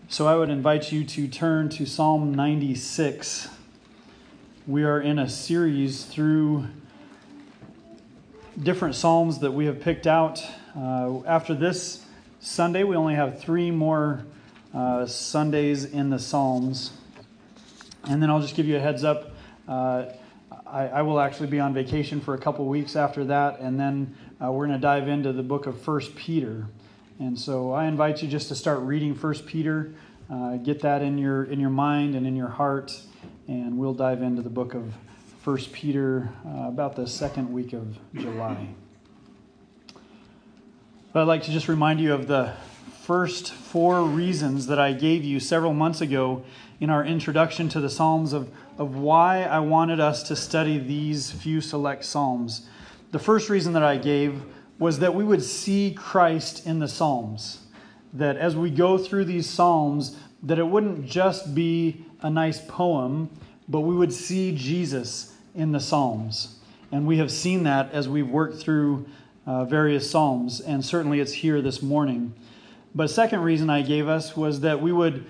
So I would invite you to turn to Psalm 96. We are in a series through different psalms that we have picked out. After this Sunday, we only have 3 more Sundays in the Psalms. And then I'll just give you a heads up. I will actually be on vacation for a couple weeks after that, and then we're going to dive into the book of 1 Peter. And so I invite you just to start reading 1 Peter, get that in your mind and in your heart, and we'll dive into the book of 1 Peter about the second week of July. But I'd like to just remind you of the first 4 reasons that I gave you several months ago in our introduction to the Psalms of why I wanted us to study these few select Psalms. The first reason that I gave was that we would see Christ in the Psalms. That as we go through these Psalms, that it wouldn't just be a nice poem, but we would see Jesus in the Psalms. And we have seen that as we've worked through various Psalms, and certainly it's here this morning. But a second reason I gave us was that we would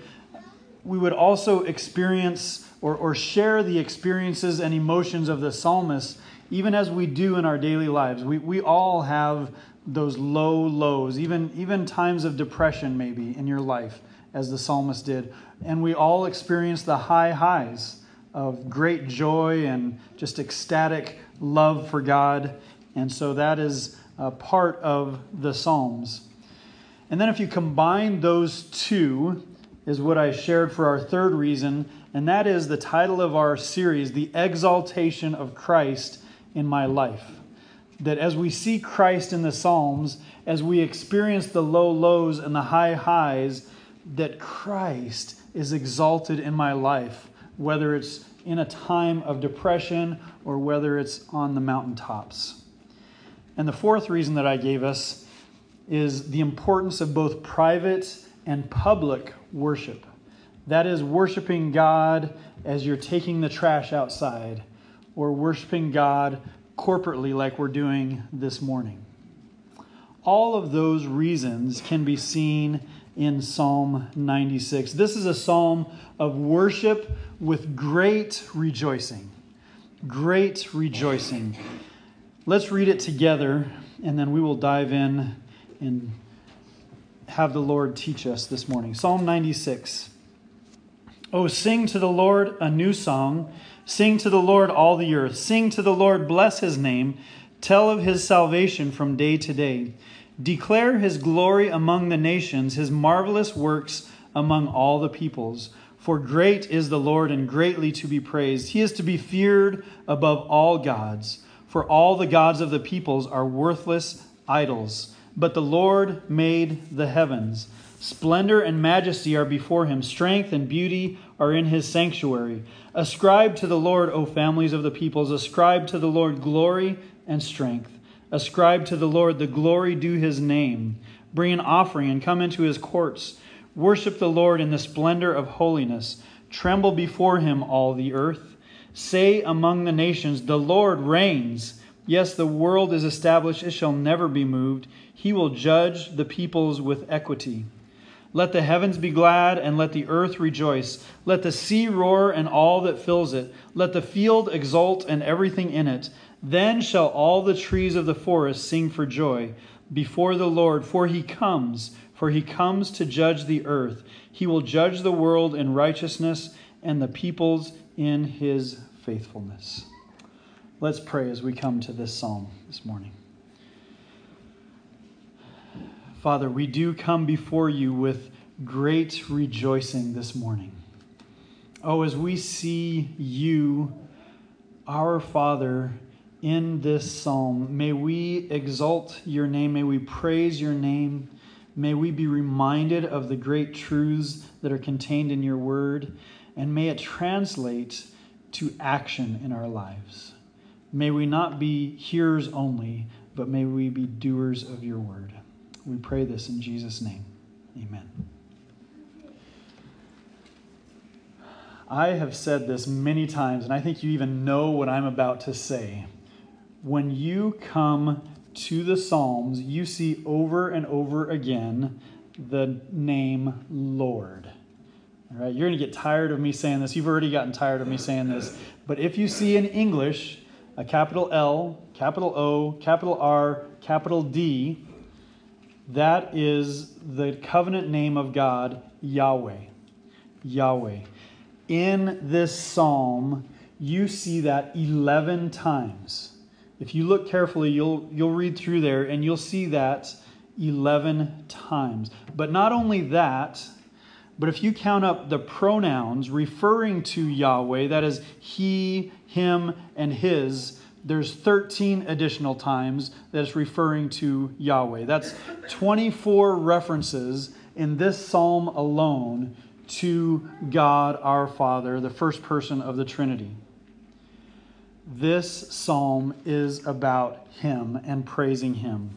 also experience or share the experiences and emotions of the psalmist, even as we do in our daily lives. We all have those low lows, even times of depression maybe in your life, as the psalmist did. And we all experience the high highs of great joy and just ecstatic love for God. And so that is a part of the Psalms. And then if you combine those two, is what I shared for our third reason, and that is the title of our series, The Exaltation of Christ in My Life. That as we see Christ in the Psalms, as we experience the low lows and the high highs, that Christ is exalted in my life, whether it's in a time of depression or whether it's on the mountaintops. And the fourth reason that I gave us is the importance of both private and public worship. That is worshiping God as you're taking the trash outside, or worshiping God corporately like we're doing this morning. All of those reasons can be seen in Psalm 96. This is a psalm of worship with great rejoicing. Great rejoicing. Let's read it together, and then we will dive in and have the Lord teach us this morning. Psalm 96. Oh, sing to the Lord a new song. Sing to the Lord all the earth. Sing to the Lord, bless his name. Tell of his salvation from day to day. Declare his glory among the nations, his marvelous works among all the peoples. For great is the Lord and greatly to be praised. He is to be feared above all gods. For all the gods of the peoples are worthless idols. But the Lord made the heavens. Splendor and majesty are before him. Strength and beauty are in his sanctuary. Ascribe to the Lord, O families of the peoples. Ascribe to the Lord glory and strength. Ascribe to the Lord the glory due his name. Bring an offering and come into his courts. Worship the Lord in the splendor of holiness. Tremble before him, all the earth. Say among the nations, the Lord reigns. Yes, the world is established. It shall never be moved. He will judge the peoples with equity. Let the heavens be glad and let the earth rejoice. Let the sea roar and all that fills it. Let the field exult and everything in it. Then shall all the trees of the forest sing for joy before the Lord, for he comes to judge the earth. He will judge the world in righteousness and the peoples in his faithfulness. Let's pray as we come to this psalm this morning. Father, we do come before you with great rejoicing this morning. Oh, as we see you, our Father, in this psalm, may we exalt your name, may we praise your name, may we be reminded of the great truths that are contained in your word, and may it translate to action in our lives. May we not be hearers only, but may we be doers of your word. We pray this in Jesus' name. Amen. I have said this many times, and I think you even know what I'm about to say. When you come to the Psalms, you see over and over again the name Lord. All right, you're going to get tired of me saying this. You've already gotten tired of me saying this. But if you see in English a capital L, capital O, capital R, capital D, that is the covenant name of God, Yahweh. Yahweh. In this psalm, you see that 11 times. If you look carefully, you'll read through there and you'll see that 11 times. But not only that, but if you count up the pronouns referring to Yahweh, that is he, him, and his, there's 13 additional times that it's referring to Yahweh. That's 24 references in this psalm alone to God our Father, the first person of the Trinity. This psalm is about him and praising him.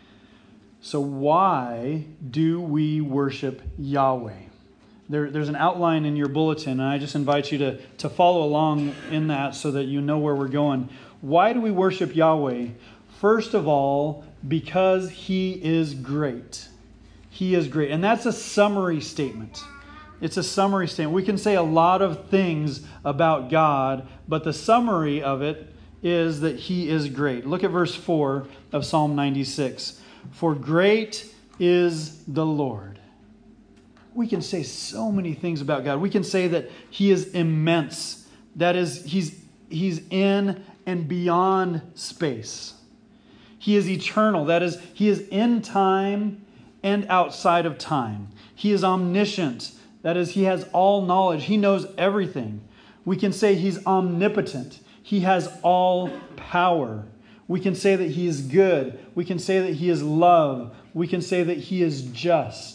So why do we worship Yahweh? There's an outline in your bulletin, and I just invite you to follow along in that so that you know where we're going. Why do we worship Yahweh? First of all, because he is great. He is great. And that's a summary statement. It's a summary statement. We can say a lot of things about God, but the summary of it is that he is great. Look at verse 4 of Psalm 96. For great is the Lord. We can say so many things about God. We can say that he is immense. That is, he's in and beyond space. He is eternal. That is, he is in time and outside of time. He is omniscient. That is, he has all knowledge. He knows everything. We can say he's omnipotent. He has all power. We can say that he is good. We can say that he is love. We can say that he is just.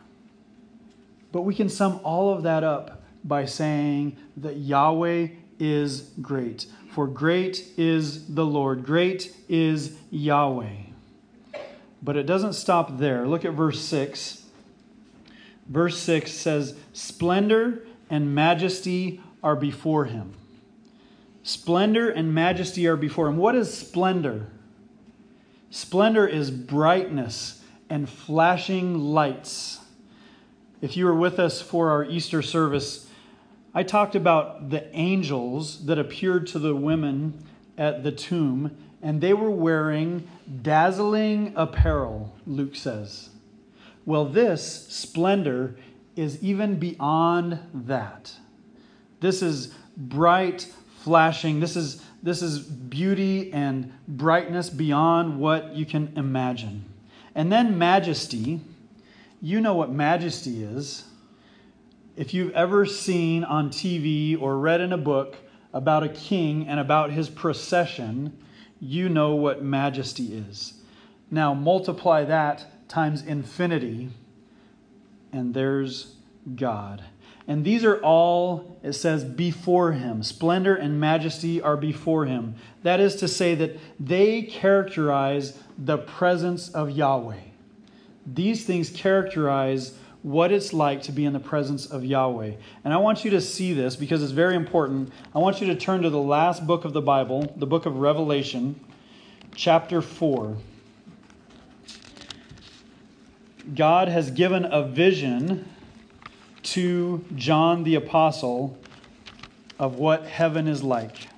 But we can sum all of that up by saying that Yahweh is great. For great is the Lord. Great is Yahweh. But it doesn't stop there. Look at verse 6. Verse 6 says, splendor and majesty are before him. Splendor and majesty are before him. What is splendor? Splendor is brightness and flashing lights. If you were with us for our Easter service, I talked about the angels that appeared to the women at the tomb, and they were wearing dazzling apparel, Luke says. Well, this splendor is even beyond that. This is bright, flashing. This is beauty and brightness beyond what you can imagine. And then majesty. You know what majesty is. If you've ever seen on TV or read in a book about a king and about his procession, you know what majesty is. Now multiply that times infinity, and there's God. And these are all, it says, before him. Splendor and majesty are before him. That is to say that they characterize the presence of Yahweh. These things characterize what it's like to be in the presence of Yahweh. And I want you to see this because it's very important. I want you to turn to the last book of the Bible, the book of Revelation, chapter 4. God has given a vision to John the Apostle of what heaven is like.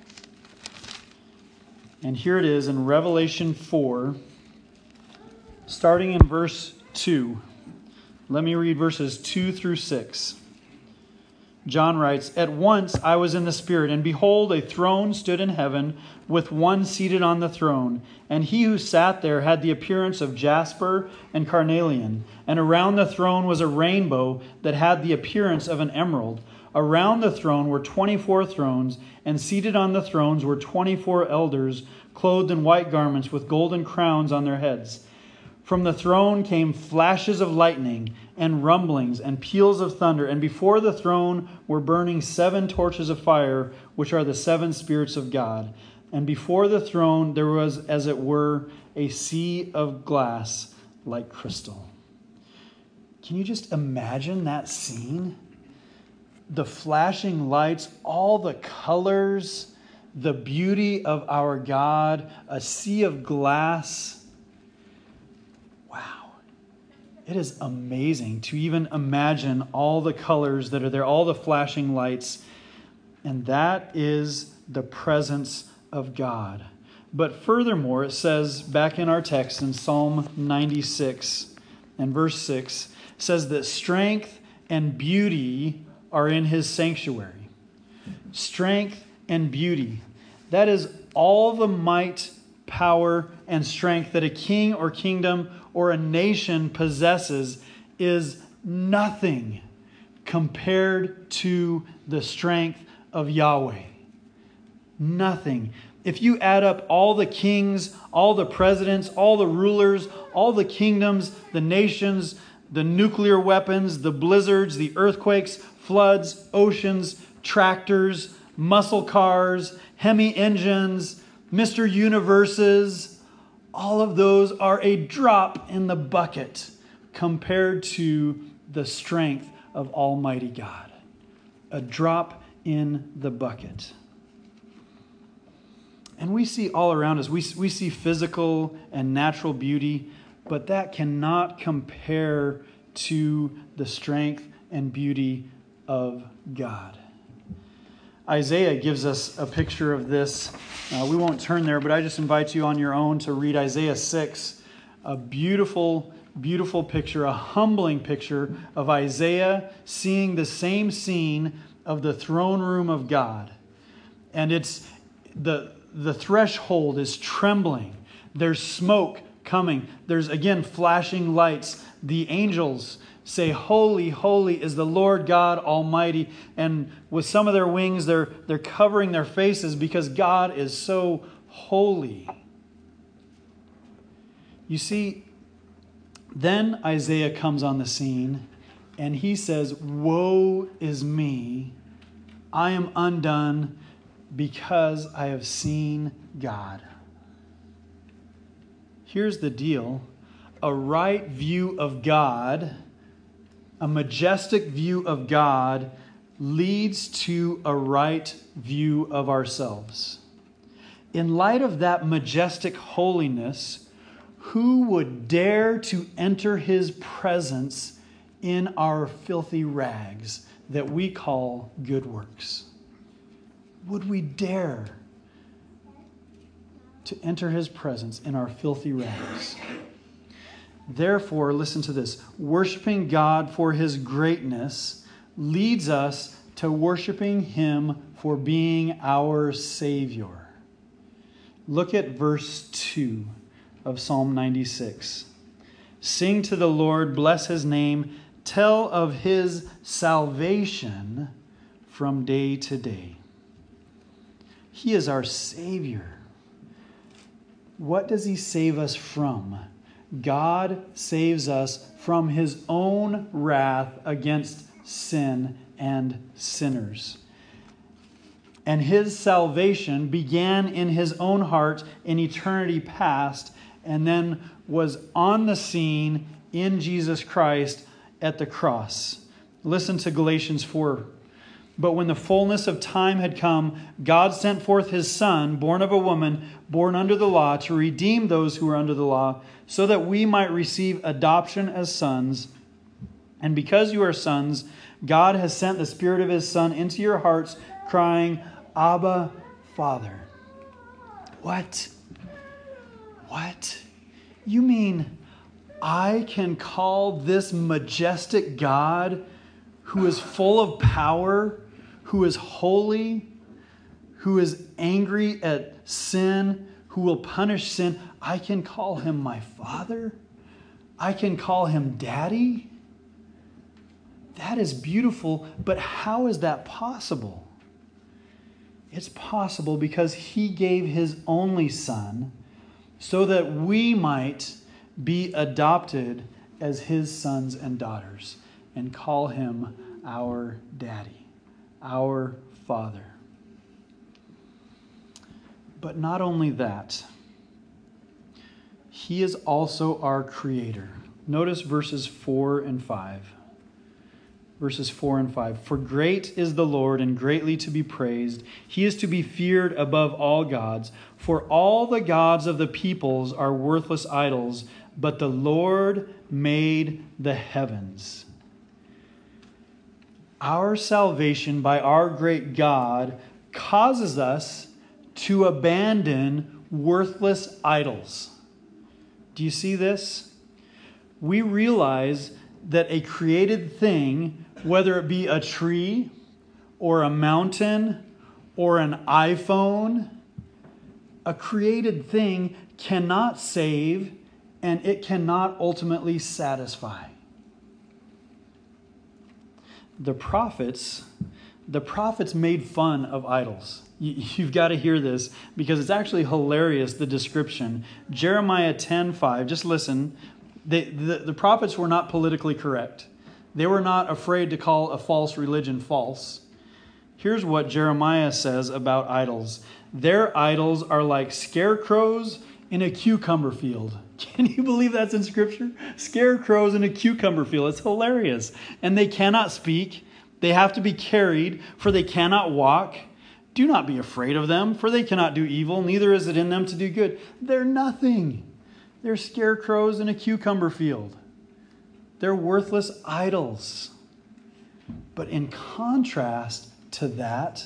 And here it is in Revelation 4, starting in verse 2. Let me read verses 2 through 6. John writes, "At once I was in the Spirit, and behold, a throne stood in heaven, with one seated on the throne. And he who sat there had the appearance of jasper and carnelian. And around the throne was a rainbow that had the appearance of an emerald. Around the throne were 24 thrones, and seated on the thrones were 24 elders, clothed in white garments with golden crowns on their heads. From the throne came flashes of lightning and rumblings and peals of thunder. And before the throne were burning 7 torches of fire, which are the 7 spirits of God. And before the throne there was, as it were, a sea of glass like crystal." Can you just imagine that scene? The flashing lights, all the colors, the beauty of our God, a sea of glass. Wow. It is amazing to even imagine all the colors that are there, all the flashing lights. And that is the presence of God. But furthermore, it says back in our text in Psalm 96 and verse 6, says that strength and beauty are in his sanctuary. Strength and beauty. That is all the might, power, and strength that a king or kingdom or a nation possesses is nothing compared to the strength of Yahweh. Nothing. If you add up all the kings, all the presidents, all the rulers, all the kingdoms, the nations, the nuclear weapons, the blizzards, the earthquakes, floods, oceans, tractors, muscle cars, Hemi engines, Mr. Universes, all of those are a drop in the bucket compared to the strength of Almighty God. A drop in the bucket. And we see all around us, we see physical and natural beauty, but that cannot compare to the strength and beauty of God. Isaiah gives us a picture of this. We won't turn there, but I just invite you on your own to read Isaiah 6. A beautiful, beautiful picture, a humbling picture of Isaiah seeing the same scene of the throne room of God. And it's the threshold is trembling. There's smoke coming. There's, again, flashing lights. The angels say, "Holy, holy is the Lord God Almighty." And with some of their wings, they're covering their faces because God is so holy. You see, then Isaiah comes on the scene and he says, "Woe is me. I am undone because I have seen God." Here's the deal. A right view of God, a majestic view of God, leads to a right view of ourselves. In light of that majestic holiness, who would dare to enter his presence in our filthy rags that we call good works? Would we dare to enter his presence in our filthy rags? Therefore, listen to this. Worshiping God for his greatness leads us to worshiping him for being our Savior. Look at verse 2 of Psalm 96. Sing to the Lord, bless his name, tell of his salvation from day to day. He is our Savior. What does he save us from? God saves us from his own wrath against sin and sinners. And his salvation began in his own heart in eternity past and then was on the scene in Jesus Christ at the cross. Listen to Galatians 4. But when the fullness of time had come, God sent forth his Son, born of a woman, born under the law, to redeem those who were under the law, so that we might receive adoption as sons. And because you are sons, God has sent the Spirit of his Son into your hearts, crying, Abba, Father. What? You mean I can call this majestic God, who is full of power, who is holy, who is angry at sin, who will punish sin, I can call him my Father? I can call him Daddy? That is beautiful, but how is that possible? It's possible because he gave his only Son so that we might be adopted as his sons and daughters and call him our Daddy, our Father. But not only that, he is also our Creator. Notice verses 4 and 5. Verses 4 and 5. For great is the Lord and greatly to be praised. He is to be feared above all gods. For all the gods of the peoples are worthless idols, but the Lord made the heavens. Our salvation by our great God causes us to abandon worthless idols. Do you see this? We realize that a created thing, whether it be a tree or a mountain or an iPhone, a created thing cannot save and it cannot ultimately satisfy. The prophets made fun of idols. You've got to hear this because it's actually hilarious, the description. Jeremiah 10:5, just listen. The prophets were not politically correct. They were not afraid to call a false religion false. Here's what Jeremiah says about idols. Their idols are like scarecrows in a cucumber field. Can you believe that's in Scripture? Scarecrows in a cucumber field. It's hilarious. And they cannot speak. They have to be carried, for they cannot walk. Do not be afraid of them, for they cannot do evil, neither is it in them to do good. They're nothing. They're scarecrows in a cucumber field. They're worthless idols. But in contrast to that,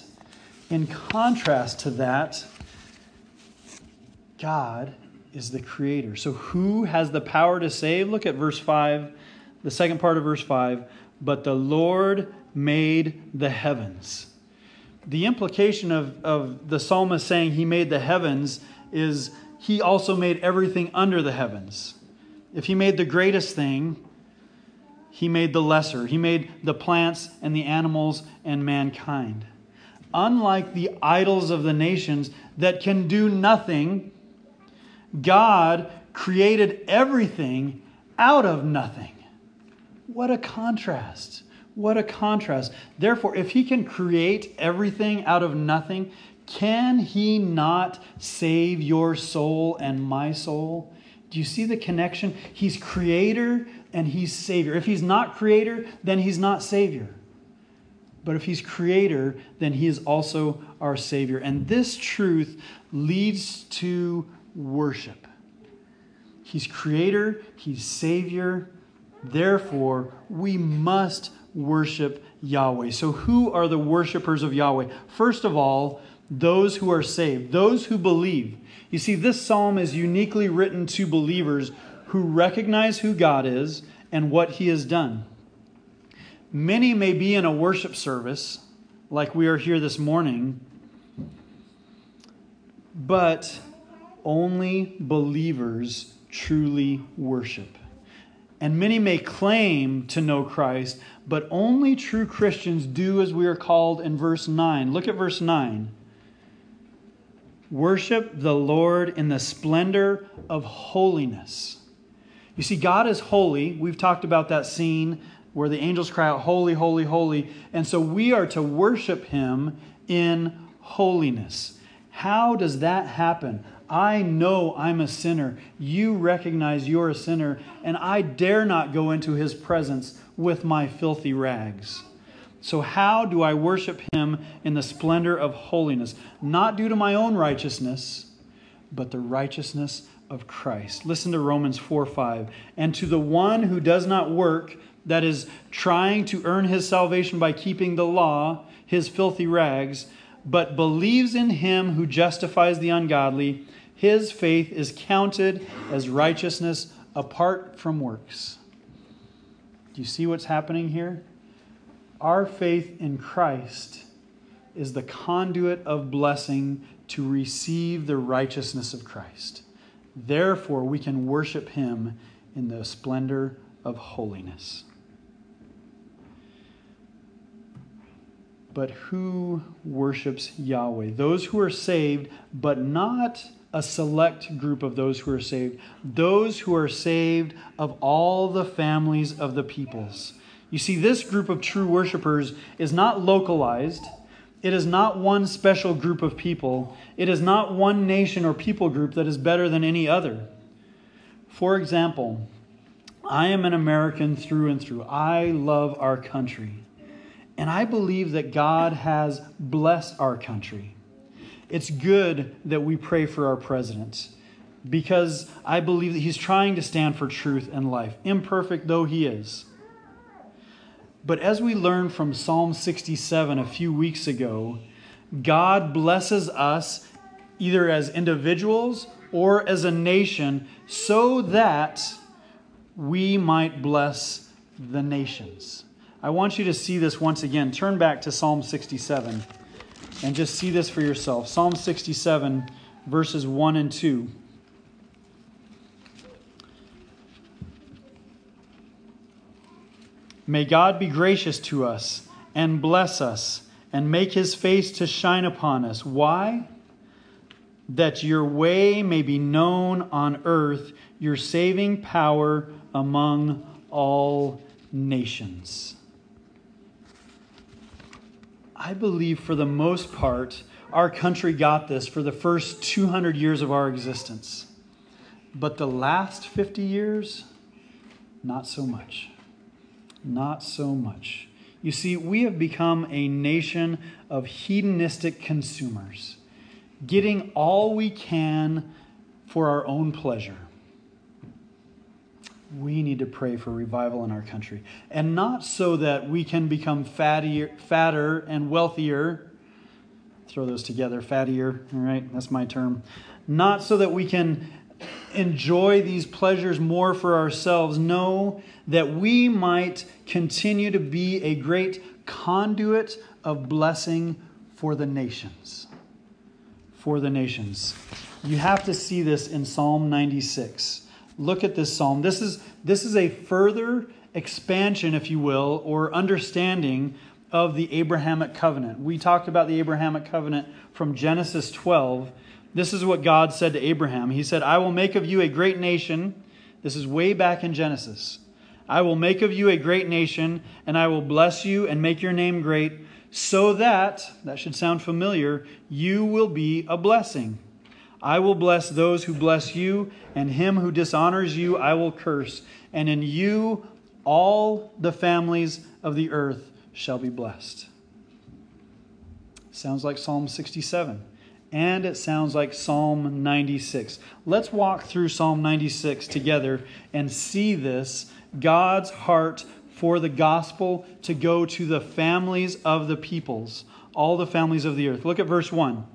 God is the creator. So who has the power to save? Look at verse 5, the second part of verse 5. But the Lord made the heavens. The implication of the psalmist saying he made the heavens is he also made everything under the heavens. If he made the greatest thing, he made the lesser. He made the plants and the animals and mankind. Unlike the idols of the nations that can do nothing, God created everything out of nothing. What a contrast. What a contrast. Therefore, if he can create everything out of nothing, can he not save your soul and my soul? Do you see the connection? He's creator and he's savior. If he's not creator, then he's not savior. But if he's creator, then he is also our savior. And this truth leads to worship. He's creator, he's savior. Therefore, we must worship Yahweh. So who are the worshipers of Yahweh? First of all, those who are saved, those who believe. You see, this psalm is uniquely written to believers who recognize who God is and what he has done. Many may be in a worship service, like we are here this morning, but only believers truly worship. And many may claim to know Christ, but only true Christians do as we are called in verse 9. Look at verse 9. Worship the Lord in the splendor of holiness. You see, God is holy. We've talked about that scene where the angels cry out, holy, holy, holy. And so we are to worship him in holiness. How does that happen? I know I'm a sinner. You recognize you're a sinner, and I dare not go into his presence with my filthy rags. So how do I worship him in the splendor of holiness? Not due to my own righteousness, but the righteousness of Christ. Listen to Romans 4:5. And to the one who does not work, that is, trying to earn his salvation by keeping the law, his filthy rags, but believes in him who justifies the ungodly, his faith is counted as righteousness apart from works. Do you see what's happening here? Our faith in Christ is the conduit of blessing to receive the righteousness of Christ. Therefore, we can worship him in the splendor of holiness. But who worships Yahweh? Those who are saved, but not a select group of those who are saved. Those who are saved of all the families of the peoples. You see, this group of true worshipers is not localized. It is not one special group of people. It is not one nation or people group that is better than any other. For example, I am an American through and through. I love our country. And I believe that God has blessed our country. It's good that we pray for our president. because I believe that he's trying to stand for truth and life, imperfect though he is. But as we learned from Psalm 67 a few weeks ago, God blesses us either as individuals or as a nation so that we might bless the nations. I want you to see this once again. Turn back to Psalm 67 and just see this for yourself. Psalm 67, verses 1 and 2. May God be gracious to us and bless us and make his face to shine upon us. Why? That your way may be known on earth, your saving power among all nations. I believe for the most part, our country got this for the first 200 years of our existence. But the last 50 years, not so much. Not so much. You see, we have become a nation of hedonistic consumers, getting all we can for our own pleasure. We need to pray for revival in our country. And not so that we can become fatter and wealthier. Throw those together, fattier, all right? That's my term. Not so that we can enjoy these pleasures more for ourselves. No, that we might continue to be a great conduit of blessing for the nations. For the nations. You have to see this in Psalm 96. Look at this psalm. This is a further expansion, if you will, or understanding of the Abrahamic covenant. We talked about the Abrahamic covenant from Genesis 12. This is what God said to Abraham. He said, I will make of you a great nation. This is way back in Genesis. I will make of you a great nation, and I will bless you and make your name great, so that should sound familiar, you will be a blessing. I will bless those who bless you, and him who dishonors you I will curse. And in you all the families of the earth shall be blessed. Sounds like Psalm 67. And it sounds like Psalm 96. Let's walk through Psalm 96 together and see this, God's heart for the gospel to go to the families of the peoples, all the families of the earth. Look at verse 1.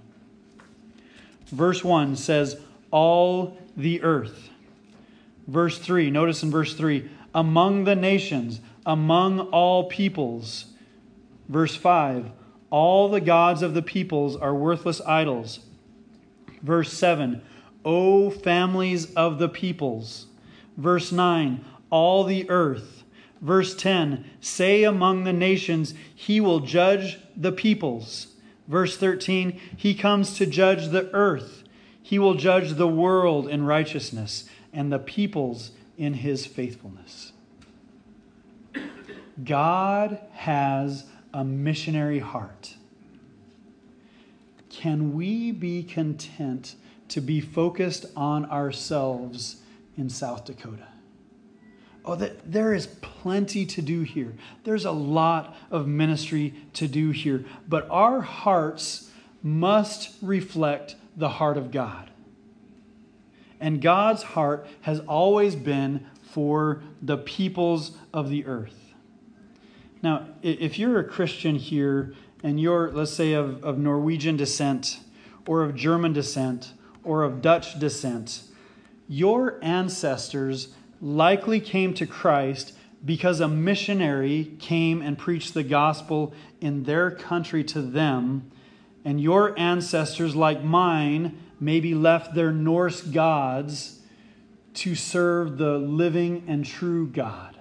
Verse 1 says, all the earth. Verse 3, notice in verse 3, among the nations, among all peoples. Verse 5, all the gods of the peoples are worthless idols. Verse 7, O families of the peoples. Verse 9, all the earth. Verse 10, say among the nations, he will judge the peoples. Verse 13, he comes to judge the earth. He will judge the world in righteousness and the peoples in his faithfulness. God has a missionary heart. Can we be content to be focused on ourselves in South Dakota? Oh, there is plenty to do here. There's a lot of ministry to do here. But our hearts must reflect the heart of God. And God's heart has always been for the peoples of the earth. Now, if you're a Christian here and you're, let's say, of Norwegian descent or of German descent or of Dutch descent, your ancestors likely came to Christ because a missionary came and preached the gospel in their country to them, and your ancestors, like mine, maybe left their Norse gods to serve the living and true God.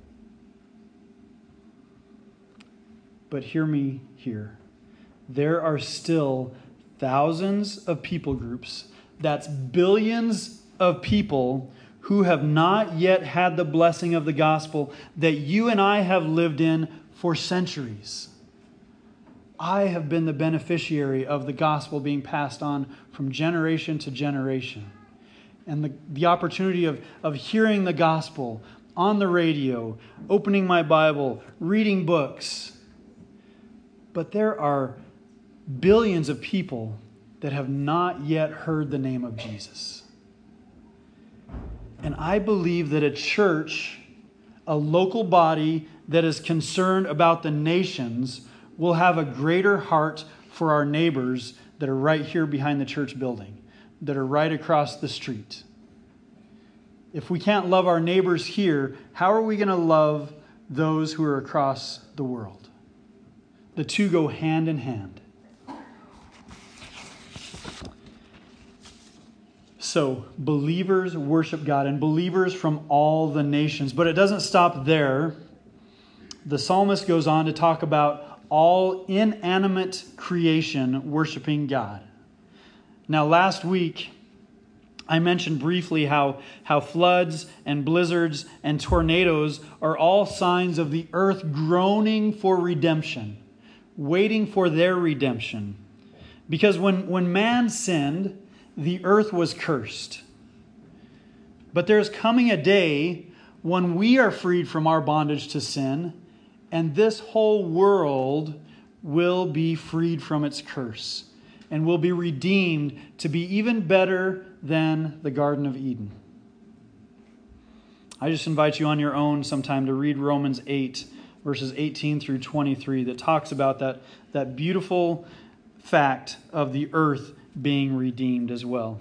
But hear me here. There are still thousands of people groups, that's billions of people who have not yet had the blessing of the gospel that you and I have lived in for centuries. I have been the beneficiary of the gospel being passed on from generation to generation. And the opportunity of hearing the gospel on the radio, opening my Bible, reading books. But there are billions of people that have not yet heard the name of Jesus. And I believe that a church, a local body that is concerned about the nations, will have a greater heart for our neighbors that are right here behind the church building, that are right across the street. If we can't love our neighbors here, how are we going to love those who are across the world? The two go hand in hand. So, believers worship God, and believers from all the nations. But it doesn't stop there. The psalmist goes on to talk about all inanimate creation worshiping God. Now, last week, I mentioned briefly how floods and blizzards and tornadoes are all signs of the earth groaning for redemption, waiting for their redemption. Because when man sinned, the earth was cursed. But there's coming a day when we are freed from our bondage to sin, and this whole world will be freed from its curse and will be redeemed to be even better than the Garden of Eden. I just invite you on your own sometime to read Romans 8, verses 18 through 23, that talks about that beautiful fact of the earth being redeemed as well.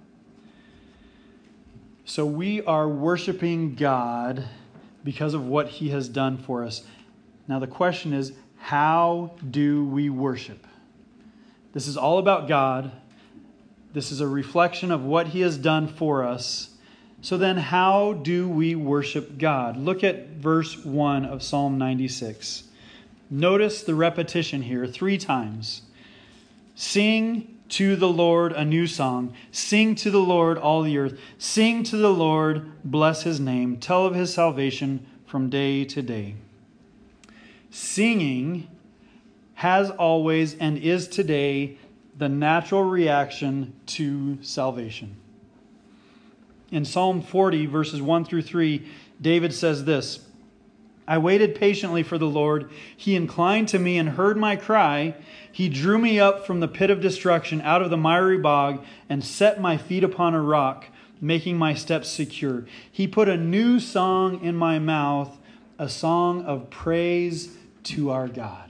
So we are worshiping God because of what He has done for us. Now the question is, how do we worship? This is all about God. This is a reflection of what He has done for us. So then how do we worship God? Look at verse 1 of Psalm 96. Notice the repetition here 3 times. Sing to the Lord a new song. Sing to the Lord all the earth. Sing to the Lord, bless His name. Tell of His salvation from day to day. Singing has always and is today the natural reaction to salvation. In Psalm 40, verses 1 through 3, David says this: I waited patiently for the Lord. He inclined to me and heard my cry. He drew me up from the pit of destruction, out of the miry bog, and set my feet upon a rock, making my steps secure. He put a new song in my mouth, a song of praise to our God.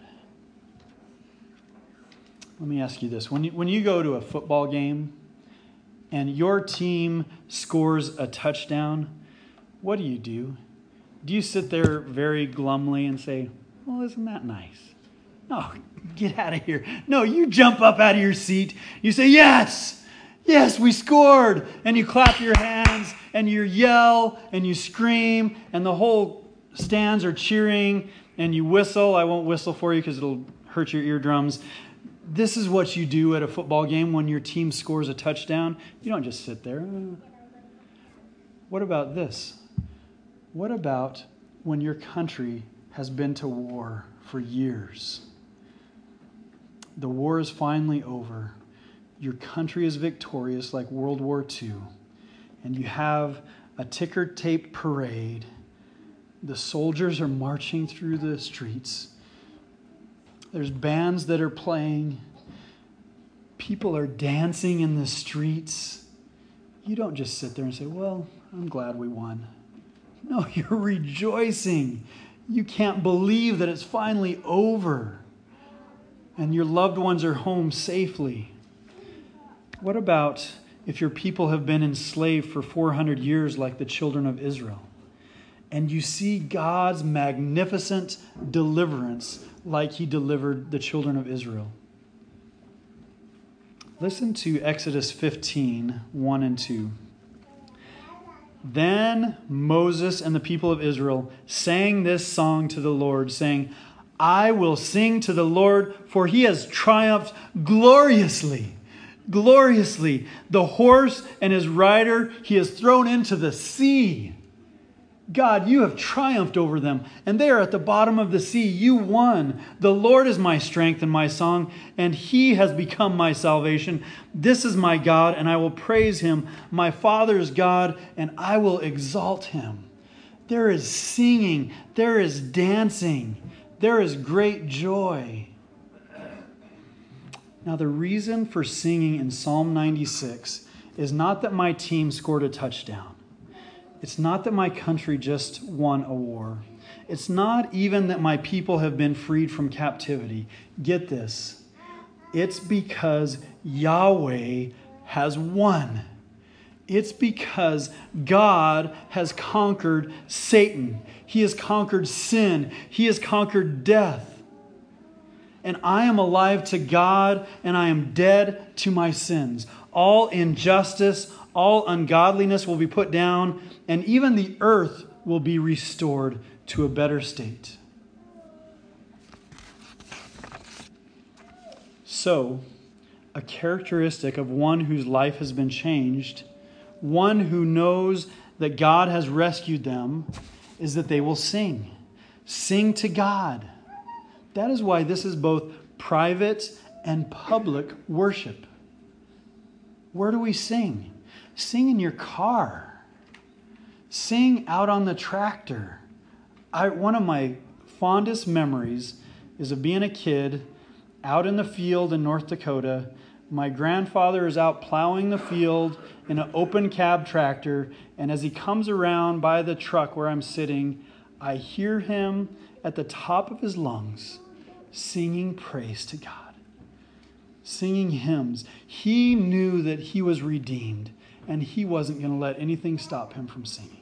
Let me ask you this. When you go to a football game and your team scores a touchdown, what do? Do you sit there very glumly and say, well, isn't that nice? No, get out of here. No, you jump up out of your seat. You say, yes, we scored. And you clap your hands and you yell and you scream and the whole stands are cheering and you whistle. I won't whistle for you because it'll hurt your eardrums. This is what you do at a football game when your team scores a touchdown. You don't just sit there. What about this? What about when your country has been to war for years? The war is finally over. Your country is victorious like World War II. And you have a ticker tape parade. The soldiers are marching through the streets. There's bands that are playing. People are dancing in the streets. You don't just sit there and say, well, I'm glad we won. No, you're rejoicing. You can't believe that it's finally over. And your loved ones are home safely. What about if your people have been enslaved for 400 years like the children of Israel? And you see God's magnificent deliverance like He delivered the children of Israel. Listen to Exodus 15, 1 and 2. Then Moses and the people of Israel sang this song to the Lord, saying, I will sing to the Lord, for He has triumphed gloriously. Gloriously. The horse and his rider He has thrown into the sea. God, you have triumphed over them, and they are at the bottom of the sea. You won. The Lord is my strength and my song, and He has become my salvation. This is my God, and I will praise Him, my Father's God, and I will exalt Him. There is singing. There is dancing. There is great joy. Now, the reason for singing in Psalm 96 is not that my team scored a touchdown. It's not that my country just won a war. It's not even that my people have been freed from captivity. Get this. It's because Yahweh has won. It's because God has conquered Satan. He has conquered sin. He has conquered death. And I am alive to God, and I am dead to my sins. All injustice, all ungodliness will be put down, and even the earth will be restored to a better state. So, a characteristic of one whose life has been changed, one who knows that God has rescued them, is that they will sing. Sing to God. That is why this is both private and public worship. Where do we sing? Sing in your car. Sing out on the tractor. One of my fondest memories is of being a kid out in the field in North Dakota. My grandfather is out plowing the field in an open cab tractor, and as he comes around by the truck where I'm sitting, I hear him at the top of his lungs singing praise to God, singing hymns. He knew that he was redeemed, and he wasn't going to let anything stop him from singing.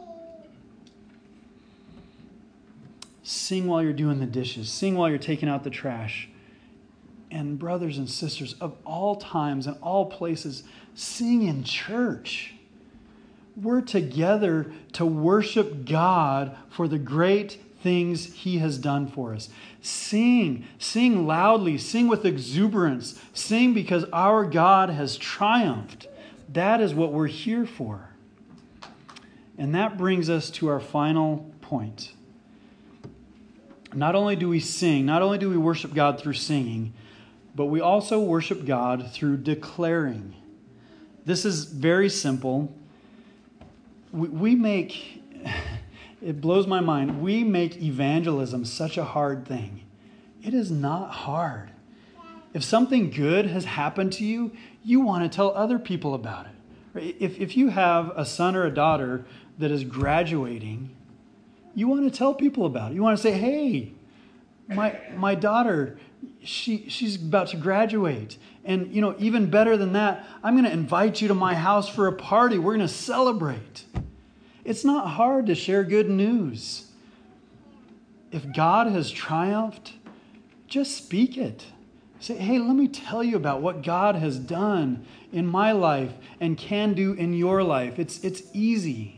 Sing while you're doing the dishes. Sing while you're taking out the trash. And brothers and sisters, of all times and all places, sing in church. We're together to worship God for the great things He has done for us. Sing loudly, sing with exuberance, sing because our God has triumphed. That is what we're here for. And that brings us to our final point. Not only do we sing, not only do we worship God through singing, but we also worship God through declaring. This is very simple. We make, it blows my mind, we make evangelism such a hard thing. It is not hard. If something good has happened to you, you want to tell other people about it. If you have a son or a daughter that is graduating, you want to tell people about it. You want to say, hey, my daughter, she's about to graduate. And, even better than that, I'm going to invite you to my house for a party. We're going to celebrate. It's not hard to share good news. If God has triumphed, just speak it. Say, hey, let me tell you about what God has done in my life and can do in your life. It's easy.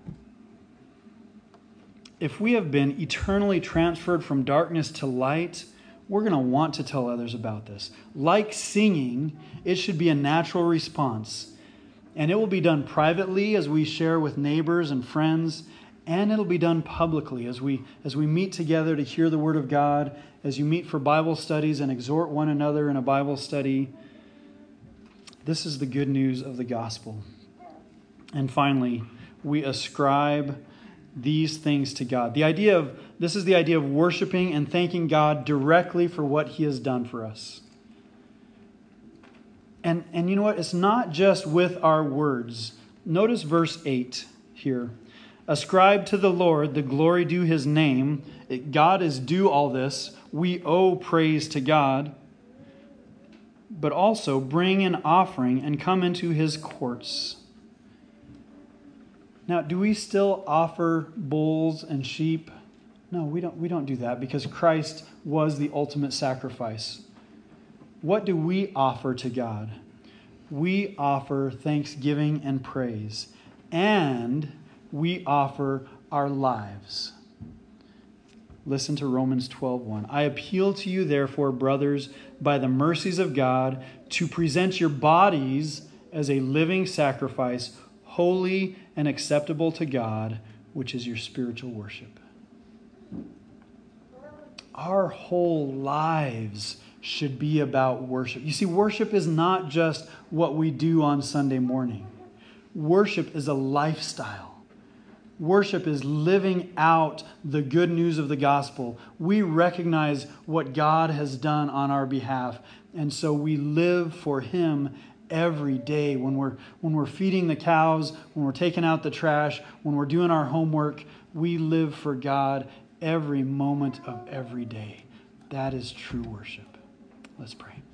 If we have been eternally transferred from darkness to light, we're going to want to tell others about this. Like singing, it should be a natural response. And it will be done privately as we share with neighbors and friends, and it'll be done publicly as we meet together to hear the Word of God, as you meet for Bible studies and exhort one another in a Bible study. This is the good news of the gospel. And finally, we ascribe these things to God. This is the idea of worshiping and thanking God directly for what He has done for us. And you know what? It's not just with our words. Notice verse 8 here. Ascribe to the Lord the glory due His name. God is due all this. We owe praise to God. But also bring an offering and come into His courts. Now, do we still offer bulls and sheep? No, we don't do that because Christ was the ultimate sacrifice. What do we offer to God? We offer thanksgiving and praise, and we offer our lives. Listen to Romans 12:1. I appeal to you, therefore, brothers, by the mercies of God, to present your bodies as a living sacrifice, holy and acceptable to God, which is your spiritual worship. Our whole lives should be about worship. You see, worship is not just what we do on Sunday morning. Worship is a lifestyle. Worship is living out the good news of the gospel. We recognize what God has done on our behalf, and so we live for Him every day, when we're feeding the cows, when we're taking out the trash, when we're doing our homework, we live for God every moment of every day. That is true worship. Let's pray.